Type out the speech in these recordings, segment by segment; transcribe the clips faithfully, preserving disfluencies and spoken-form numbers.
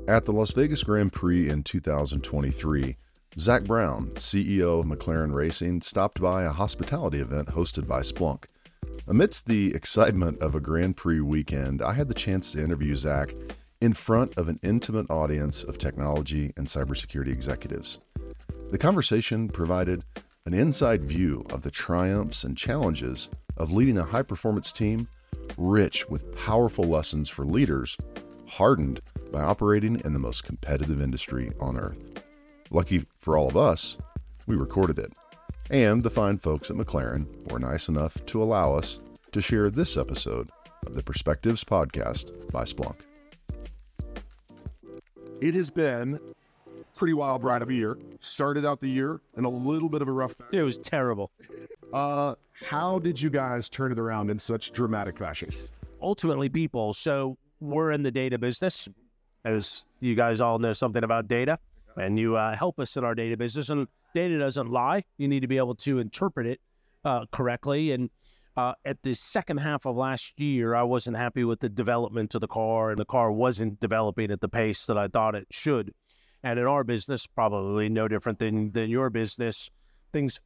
At the Las Vegas Grand Prix in two thousand twenty-three, Zach Brown, C E O of McLaren Racing, stopped by a hospitality event hosted by Splunk. Amidst the excitement of a Grand Prix weekend, I had the chance to interview Zach in front of an intimate audience of technology and cybersecurity executives. The conversation provided an inside view of the triumphs and challenges of leading a high-performance team, rich with powerful lessons for leaders, hardened by operating in the most competitive industry on earth. Lucky for all of us, we recorded it. And the fine folks at McLaren were nice enough to allow us to share this episode of the Perspectives Podcast by Splunk. It has been a pretty wild ride of a year. Started out the year in a little bit of a rough... It was terrible. Uh, how did you guys turn it around in such dramatic fashion? Ultimately, people. So we're in the data business. As you guys all know something about data, and you uh, help us in our data business. And data doesn't lie. You need to be able to interpret it uh, correctly. And uh, at the second half of last year, I wasn't happy with the development of the car, and the car wasn't developing at the pace that I thought it should. And in our business, probably no different than, than your business, things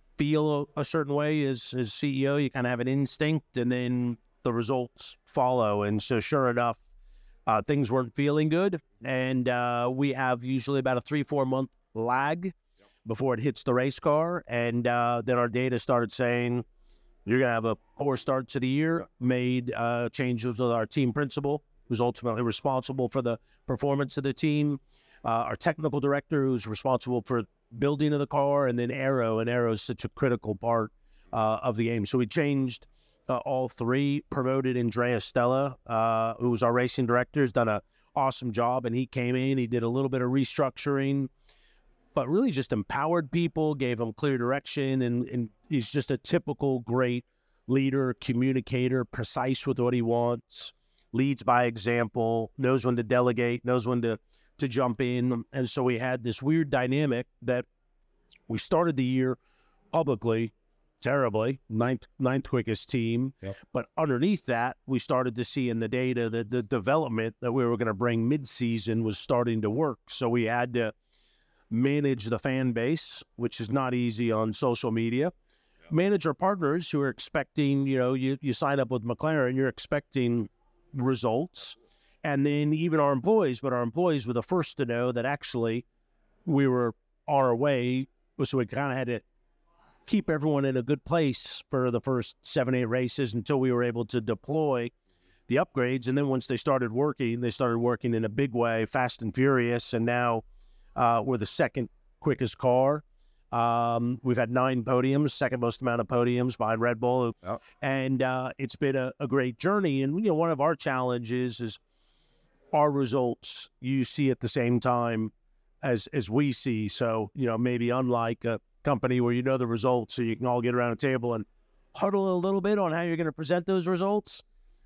feel a, a certain way as, as C E O. You kind of have an instinct, and then the results follow. And so sure enough, Uh, things weren't feeling good, and uh, we have usually about a three, four-month lag before it hits the race car, and uh, then our data started saying, you're going to have a poor start to the year, made uh, changes with our team principal, who's ultimately responsible for the performance of the team, uh, our technical director, who's responsible for building of the car, and then Aero, and Aero is such a critical part uh, of the game. So we changed Uh, all three, promoted Andrea Stella, uh, who was our racing director, has done an awesome job, and he came in, he did a little bit of restructuring, but really just empowered people, gave them clear direction, and, and he's just a typical great leader, communicator, precise with what he wants, leads by example, knows when to delegate, knows when to, to jump in. And so we had this weird dynamic that we started the year publicly terribly, ninth ninth quickest team. Yep. But underneath that, we started to see in the data that the development that we were going to bring mid-season was starting to work. So we had to manage the fan base, which is not easy on social media. Yep. Manage our partners who are expecting, you know, you, you sign up with McLaren, you're expecting results. And then even our employees, but our employees were the first to know that actually we were on our way. So we kind of had to keep everyone in a good place for the first seven, eight races until we were able to deploy the upgrades. And then once they started working, they started working in a big way, fast and furious. And now uh, we're the second quickest car. Um, we've had nine podiums, second most amount of podiums behind Red Bull. Yep. And uh, it's been a, a great journey. And, you know, one of our challenges is our results you see at the same time as, as we see. So, you know, maybe unlike a company where you know the results, so you can all get around a table and huddle a little bit on how you're going to present those results.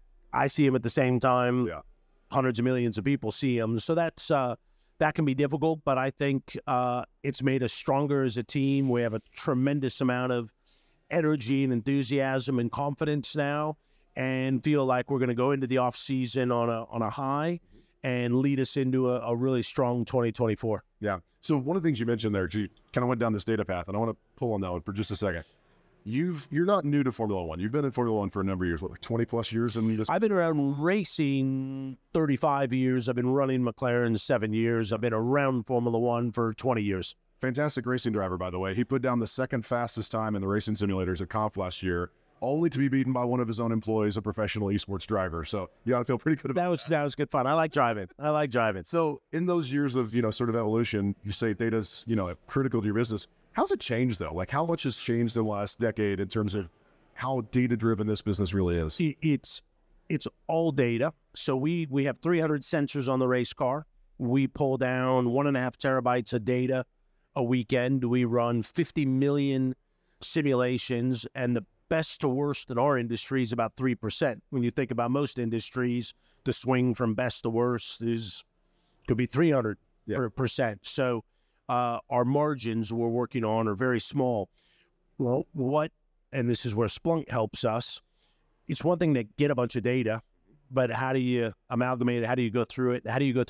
I see them at the same time. Yeah. Hundreds of millions of people see them. So that's uh, that can be difficult, but I think uh, it's made us stronger as a team. We have a tremendous amount of energy and enthusiasm and confidence now, and feel like we're going to go into the off season on a on a high and lead us into a, a really strong twenty twenty-four. Yeah. So one of the things you mentioned there, you kind of went down this data path, and I want to pull on that one for just a second. You've, you're not new to Formula One. You've been in Formula One for a number of years, what, like twenty plus years? And you just... I've been around racing thirty-five years. I've been running McLaren seven years. I've been around Formula One for twenty years. Fantastic racing driver, by the way. He put down the second fastest time in the racing simulators at Conf last year, only to be beaten by one of his own employees, a professional esports driver. So you got to feel pretty good about that. Was, that. That was good fun. I like driving. I like driving. So in those years of, you know, sort of evolution, you say data's, you know, critical to your business. How's it changed, though? Like, how much has changed in the last decade in terms of how data-driven this business really is? It's it's all data. So we, we have three hundred sensors on the race car. We pull down one and a half terabytes of data a weekend. We run fifty million simulations, and the best to worst in our industry is about three percent. When you think about most industries, the swing from best to worst is could be three hundred yeah. percent. So uh, our margins we're working on are very small. Well, what, and this is where Splunk helps us, it's one thing to get a bunch of data, but how do you amalgamate it? How do you go through it? How do you go through it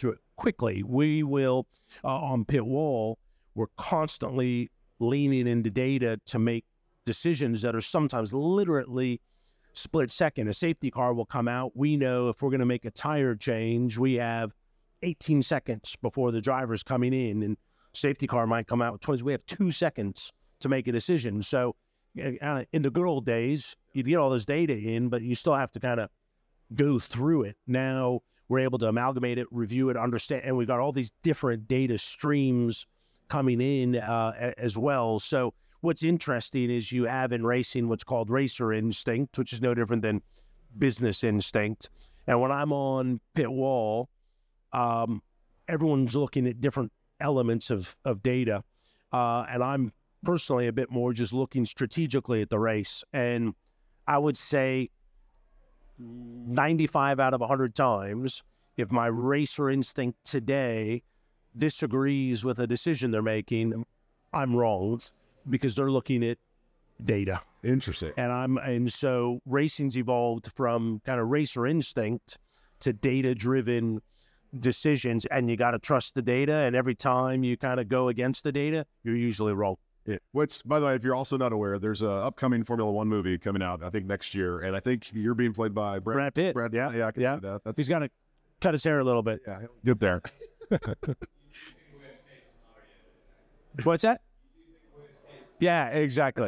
quickly. We will, uh, on pit wall, we're constantly leaning into data to make decisions that are sometimes literally split second. A safety car will come out. We know if we're going to make a tire change, we have eighteen seconds before the driver's coming in, and safety car might come out with twenty. We have two seconds to make a decision. So uh, in the good old days, you'd get all this data in, but you still have to kind of go through it. Now we're able to amalgamate it, review it, understand, and we've got all these different data streams coming in uh, as well. So what's interesting is you have in racing what's called racer instinct, which is no different than business instinct. And when I'm on pit wall, um, everyone's looking at different elements of, of data. Uh, and I'm personally a bit more just looking strategically at the race. And I would say ninety-five out of one hundred times, if my racer instinct today disagrees with a decision they're making, I'm wrong because they're looking at data. Interesting. And I'm and so racing's evolved from kind of racer instinct to data-driven decisions, and you got to trust the data. And every time you kind of go against the data, you're usually wrong. Yeah. What's, by the way, if you're also not aware, there's a upcoming Formula One movie coming out, I think next year, and I think you're being played by Brad, Brad Pitt. Brad, yeah, yeah, I can yeah. see that. That's, He's got to cut his hair a little bit. yeah, get there. What's that? Yeah, exactly.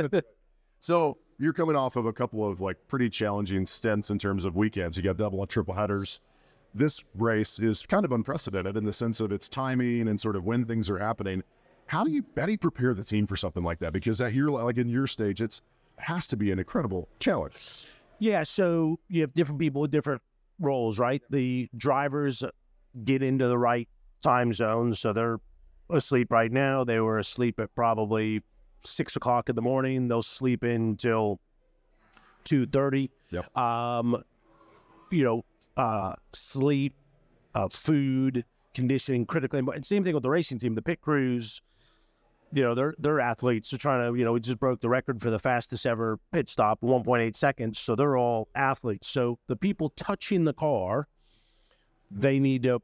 So you're coming off of a couple of like pretty challenging stints in terms of weekends. You got double and triple headers. This race is kind of unprecedented in the sense of its timing and sort of when things are happening. How do you how do you prepare the team for something like that? Because at your like in your stage, it's it has to be an incredible challenge. Yeah, so you have different people with different roles, right? The drivers get into the right time zones, so they're asleep right now. They were asleep at probably six o'clock in the morning. They'll sleep until two thirty. Yep. Um, you know, uh, sleep, uh, food, conditioning, critically important. Same thing with the racing team. The pit crews, you know, they're they're athletes. They're trying to, you know, we just broke the record for the fastest ever pit stop, one point eight seconds. So they're all athletes. So the people touching the car, they need to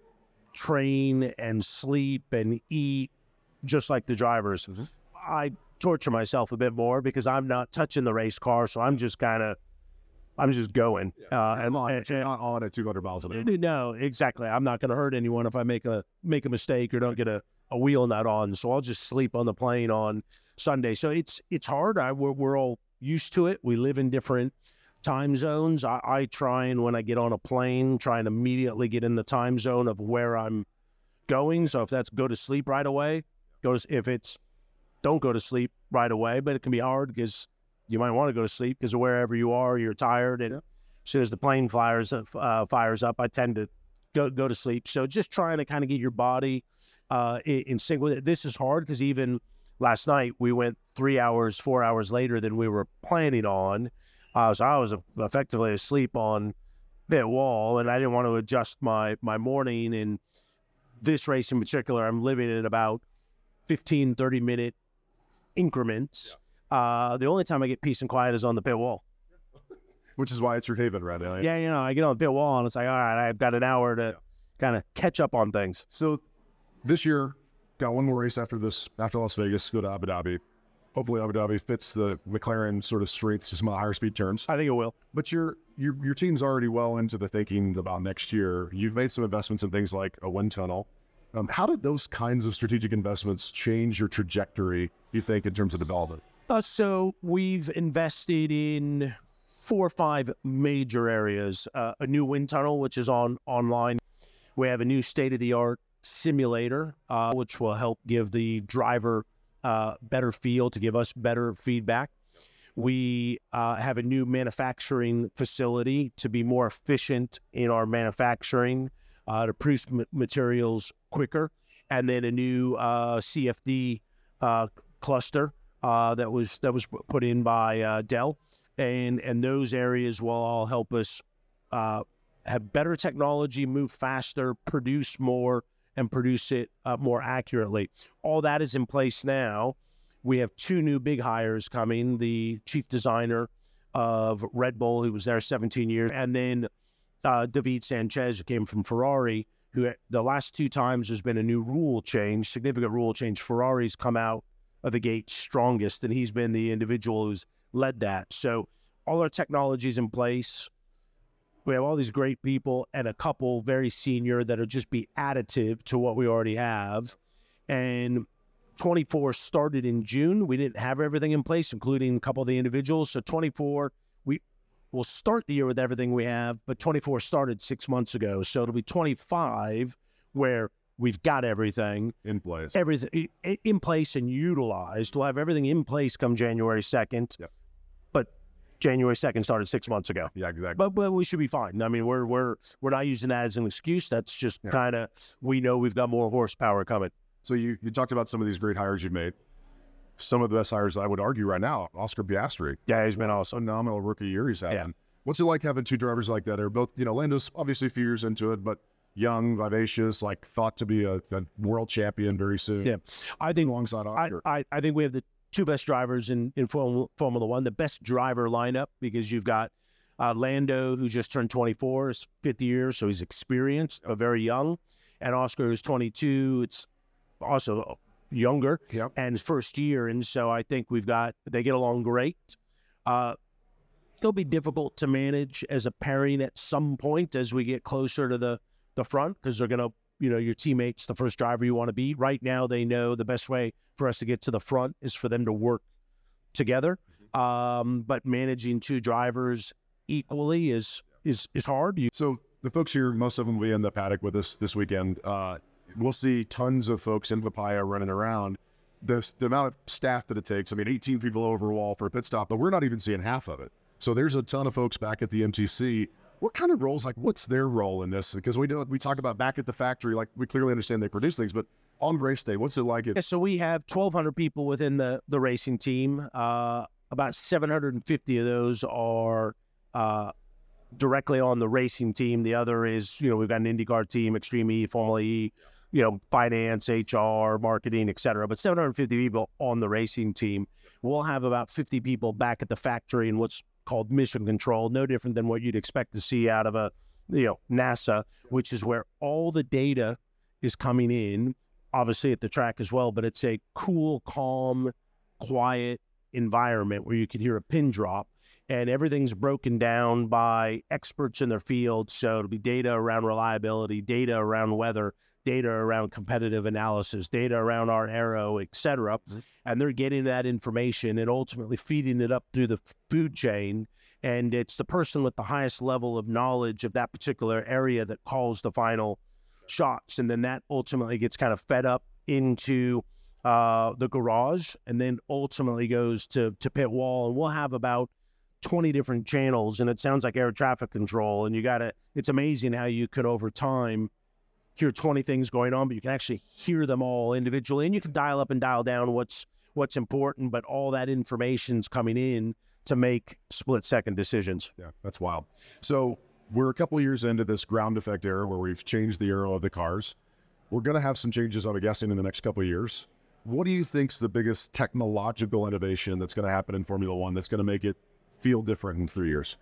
train and sleep and eat just like the drivers. Mm-hmm. I torture myself a bit more because I'm not touching the race car, so I'm just kind of, I'm just going. Yeah. Uh, and, on, and, not on at two hundred miles an hour. No, exactly. I'm not going to hurt anyone if I make a make a mistake or don't get a, a wheel nut on. So I'll just sleep on the plane on Sunday. So it's it's hard. I we're, we're all used to it. We live in different time zones. I, I try and when I get on a plane, try and immediately get in the time zone of where I'm going. So if that's go to sleep right away, go to, if it's don't go to sleep right away, but it can be hard because you might want to go to sleep because of wherever you are, you're tired. And as soon as the plane fires, uh, fires up, I tend to go, go to sleep. So just trying to kind of get your body uh, in, in sync with it. This is hard because even last night we went three hours, four hours later than we were planning on. Uh, so I was effectively asleep on pit wall, and I didn't want to adjust my, my morning. And this race in particular, I'm living in about fifteen, thirty minute increments. Yeah. Uh, the only time I get peace and quiet is on the pit wall. Which is why it's your haven right now. Yeah, you know, I get on the pit wall and it's like, all right, I've got an hour to yeah. kind of catch up on things. So this year, got one more race after this, after Las Vegas, go to Abu Dhabi. Hopefully Abu Dhabi fits the McLaren sort of strengths to some higher speed turns. I think it will. But your your your team's already well into the thinking about next year. You've made some investments in things like a wind tunnel. Um, how did those kinds of strategic investments change your trajectory, you think, in terms of development? Uh, so we've invested in four or five major areas. Uh, a new wind tunnel, which is on online. We have a new state-of-the-art simulator, uh, which will help give the driver uh, better feel, to give us better feedback. We uh, have a new manufacturing facility to be more efficient in our manufacturing, uh, to produce m- materials quicker, and then a new uh, C F D uh, cluster uh, that was that was put in by uh, Dell, and and those areas will all help us uh, have better technology, move faster, produce more, and produce it uh, more accurately. All that is in place now. We have two new big hires coming: the chief designer of Red Bull, who was there seventeen years, and then uh, David Sanchez, who came from Ferrari, who the last two times there's been a new rule change, significant rule change. Ferrari's come out of the gate strongest, and he's been the individual who's led that. So all our technology's in place. We have all these great people and a couple very senior that'll just be additive to what we already have. And twenty-four started in June. We didn't have everything in place, including a couple of the individuals. So twenty-four, we will start the year with everything we have, but twenty-four started six months ago. So it'll be twenty-five where we've got everything in place, everything in place and utilized. We'll have everything in place come January second. Yep. But January second started six months ago. Yeah, exactly. But but we should be fine. I mean, we're we're we're not using that as an excuse. That's just yeah. kind of, we know we've got more horsepower coming. So you, you talked about some of these great hires you've made. Some of the best hires, I would argue right now, Oscar Piastri. Yeah, he's been awesome. Phenomenal rookie year he's had. Yeah. What's it like having two drivers like that? They're both, you know, Lando's obviously a few years into it, but young, vivacious, like thought to be a, a world champion very soon. Yeah, I think alongside Oscar. I, I, I think we have the two best drivers in, in Formula, Formula One, the best driver lineup, because you've got uh, Lando, who just turned twenty-four, is fifty years, so he's experienced, but very young. And Oscar, who's twenty-two, it's also younger yep. and first year. And so I think we've got, they get along great. Uh, they'll be difficult to manage as a pairing at some point as we get closer to the, the front, because they're going to, you know, your teammates, the first driver you want to be. Right now, they know the best way for us to get to the front is for them to work together. Mm-hmm. Um, but managing two drivers equally is is is hard. You- so the folks here, most of them will be in the paddock with us this weekend. Uh, we'll see tons of folks in Papaya running around. The, the amount of staff that it takes, I mean, eighteen people overall for a pit stop, but we're not even seeing half of it. So there's a ton of folks back at the M T C. What kind of roles, like what's their role in this? Because we do, we talk about back at the factory, like we clearly understand they produce things, but on race day, what's it like? It- yeah, so we have twelve hundred people within the, the racing team. Uh, about seven hundred fifty of those are uh, directly on the racing team. The other is, you know, we've got an IndyCar team, Extreme E, Formula E, you know, finance, H R, marketing, et cetera. But seven hundred fifty people on the racing team. We'll have about fifty people back at the factory in what's called mission control, no different than what you'd expect to see out of a, you know, NASA, which is where all the data is coming in, obviously at the track as well, but it's a cool, calm, quiet environment where you can hear a pin drop, and everything's broken down by experts in their field. So it'll be data around reliability, data around weather, data around competitive analysis, data around our aero, et cetera. Mm-hmm. And they're getting that information and ultimately feeding it up through the food chain. And it's the person with the highest level of knowledge of that particular area that calls the final shots. And then that ultimately gets kind of fed up into uh, the garage, and then ultimately goes to, to pit wall. And we'll have about twenty different channels, and it sounds like air traffic control. And you got to, it's amazing how you could over time hear twenty things going on, but you can actually hear them all individually, and you can dial up and dial down what's what's important, but all that information's coming in to make split-second decisions. Yeah, that's wild. So we're a couple of years into this ground effect era where we've changed the aero of the cars. We're going to have some changes, I'm guessing, in the next couple of years. What do you think's the biggest technological innovation that's going to happen in Formula One that's going to make it feel different in three years?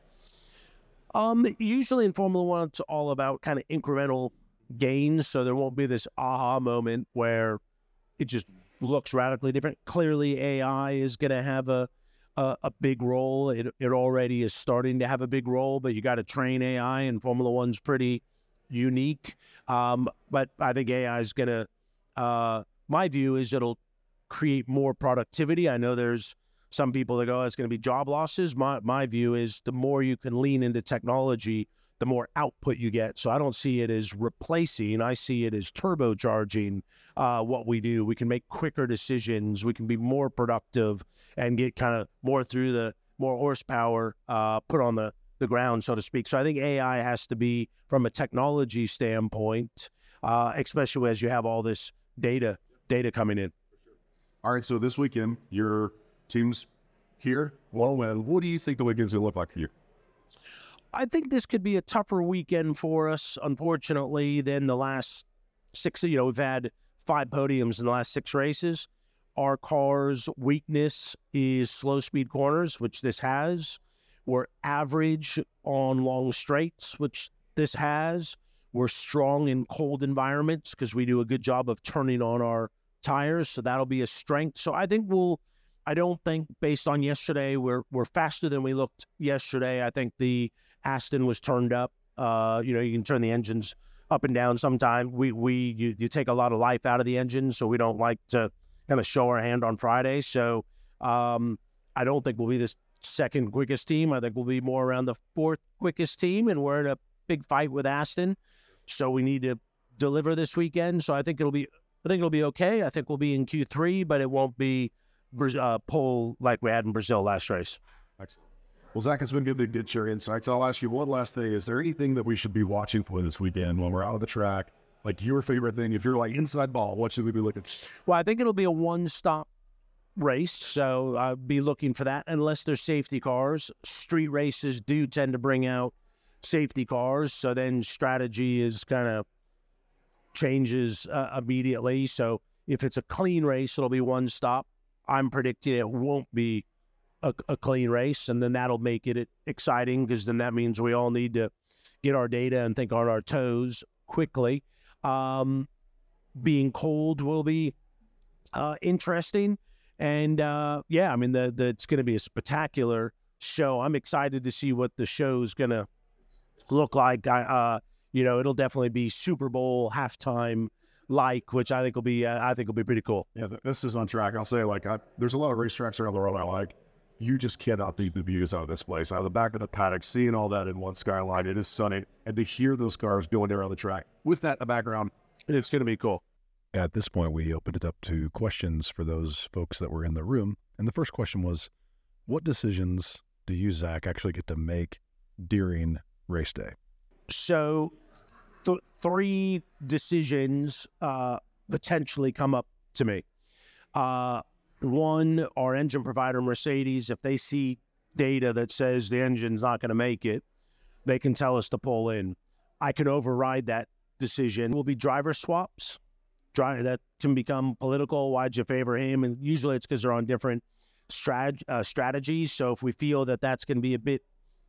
Um, usually in Formula One, it's all about kind of incremental gains, so there won't be this aha moment where it just looks radically different. Clearly, A I is going to have a, a a big role. It it already is starting to have a big role, but you got to train A I, and Formula One's pretty unique. Um, but I think A I is going to, uh, my view is it'll create more productivity. I know there's some people that go, oh, it's going to be job losses. My my view is the more you can lean into technology, the more output you get. So I don't see it as replacing. I see it as turbocharging uh, what we do. We can make quicker decisions. We can be more productive and get kind of more through the more horsepower uh, put on the, the ground, so to speak. So I think A I has to be, from a technology standpoint, uh, especially as you have all this data data coming in. All right, so this weekend, your team's here. Well, what do you think the weekend's going to look like for you? I think this could be a tougher weekend for us, unfortunately, than the last six. You know, we've had five podiums in the last six races. Our car's weakness is slow speed corners, which this has. We're average on long straights, which this has. We're strong in cold environments because we do a good job of turning on our tires, so that'll be a strength. So I think we'll, I don't think based on yesterday, we're we're faster than we looked yesterday. I think the Aston was turned up. Uh, you know, you can turn the engines up and down sometime. We, we you, you take a lot of life out of the engine, so we don't like to kind of show our hand on Friday. So um, I don't think we'll be the second quickest team. I think we'll be more around the fourth quickest team, and we're in a big fight with Aston. So we need to deliver this weekend. So I think it'll be, I think it'll be okay. I think we'll be in Q three, but it won't be uh, pole like we had in Brazil last race. Excellent. Well, Zach, it's been good to get your insights. I'll ask you one last thing. Is there anything that we should be watching for this weekend when we're out of the track? Like your favorite thing, if you're like inside ball, what should we be looking for? Well, I think it'll be a one-stop race, so I'll be looking for that unless there's safety cars. Street races do tend to bring out safety cars, so then strategy is kind of changes uh, immediately. So if it's a clean race, it'll be one stop. I'm predicting it won't be a, a clean race, and then that'll make it exciting because then that means we all need to get our data and think on our toes quickly. Um, being cold will be uh, interesting. And, uh, yeah, I mean, the, the it's going to be a spectacular show. I'm excited to see what the show's going to look like. I, uh, you know, it'll definitely be Super Bowl halftime like, which I think will be, uh, I think will be pretty cool. Yeah, this is on track. I'll say, like, I, there's a lot of racetracks around the world I like. You just cannot beat the views out of this place. Out of the back of the paddock, seeing all that in one skyline, it is stunning. And to hear those cars going around the track with that in the background, it's going to be cool. At this point, we opened it up to questions for those folks that were in the room. And the first question was, what decisions do you, Zach, actually get to make during race day? So th- three decisions uh, potentially come up to me. Uh, one, our engine provider, Mercedes, if they see data that says the engine's not going to make it, they can tell us to pull in. I can override that decision. Will be driver swaps. Dry, that can become political. Why'd you favor him? And usually it's because they're on different strat, uh, strategies. So if we feel that that's going to be a bit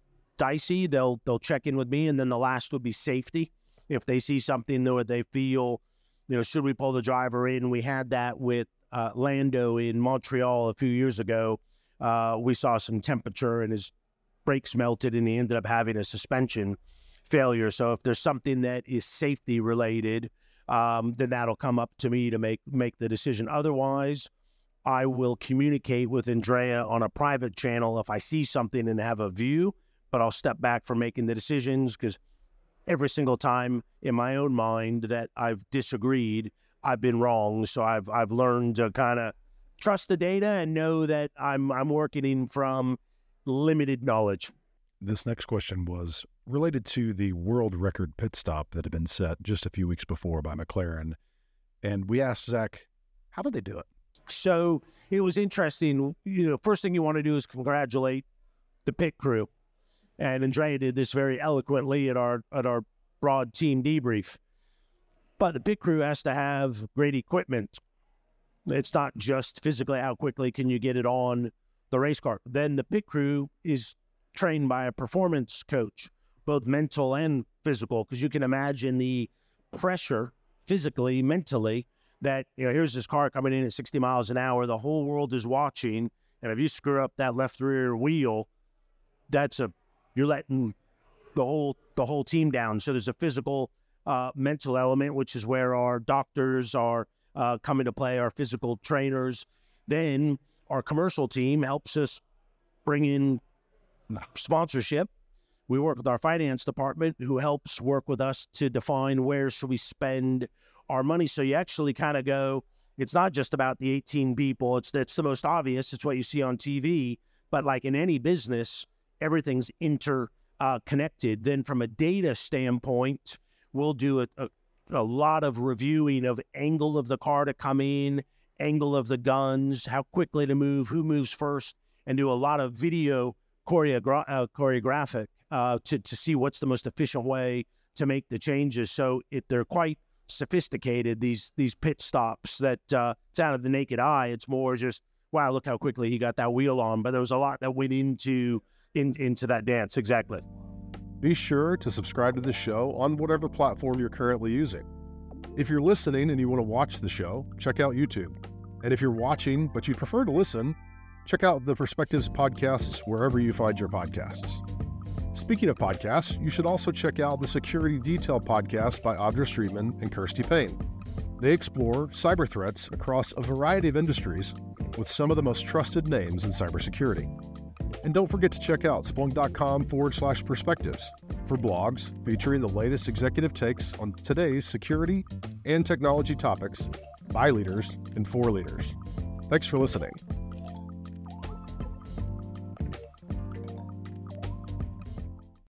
dicey, they'll they'll check in with me. And then the last would be safety. If they see something that they feel, you know, should we pull the driver in? We had that with uh, Lando in Montreal a few years ago. Uh, we saw some temperature and his brakes melted and he ended up having a suspension failure. So if there's something that is safety related, Um, then that'll come up to me to make make the decision. Otherwise, I will communicate with Andrea on a private channel if I see something and have a view, but I'll step back from making the decisions because every single time in my own mind that I've disagreed, I've been wrong. So I've I've learned to kind of trust the data and know that I'm I'm working from limited knowledge. This next question was related to the world record pit stop that had been set just a few weeks before by McLaren. And we asked Zach, how did they do it? So it was interesting. You know, first thing you want to do is congratulate the pit crew. And Andrea did this very eloquently at our at our broad team debrief. But the pit crew has to have great equipment. It's not just physically how quickly can you get it on the race car. Then the pit crew is trained by a performance coach, both mental and physical, because you can imagine the pressure physically, mentally, that, you know, here's this car coming in at sixty miles an hour, the whole world is watching, and if you screw up that left rear wheel, that's a, you're letting the whole, the whole team down. So there's a physical, uh, mental element, which is where our doctors are uh, come into play, our physical trainers. Then our commercial team helps us bring in sponsorship. We work with our finance department who helps work with us to define where should we spend our money. So you actually kind of go, it's not just about the eighteen people. It's that's the most obvious. It's what you see on T V. But like in any business, everything's interconnected. Uh, then from a data standpoint, we'll do a, a, a lot of reviewing of angle of the car to come in, angle of the guns, how quickly to move, who moves first, and do a lot of video choreogra- uh, choreographic uh, to, to see what's the most efficient way to make the changes. So it, they're quite sophisticated, these these pit stops that uh, it's out of the naked eye. It's more just, wow, look how quickly he got that wheel on. But there was a lot that went into in, into that dance. Exactly. Be sure to subscribe to the show on whatever platform you're currently using. If you're listening and you want to watch the show, check out YouTube. And if you're watching but you prefer to listen, check out the Perspectives podcasts wherever you find your podcasts. Speaking of podcasts, you should also check out the Security Detail podcast by Audra Streetman and Kirsty Payne. They explore cyber threats across a variety of industries with some of the most trusted names in cybersecurity. And don't forget to check out Splunk.com forward slash perspectives for blogs featuring the latest executive takes on today's security and technology topics by leaders and for leaders. Thanks for listening.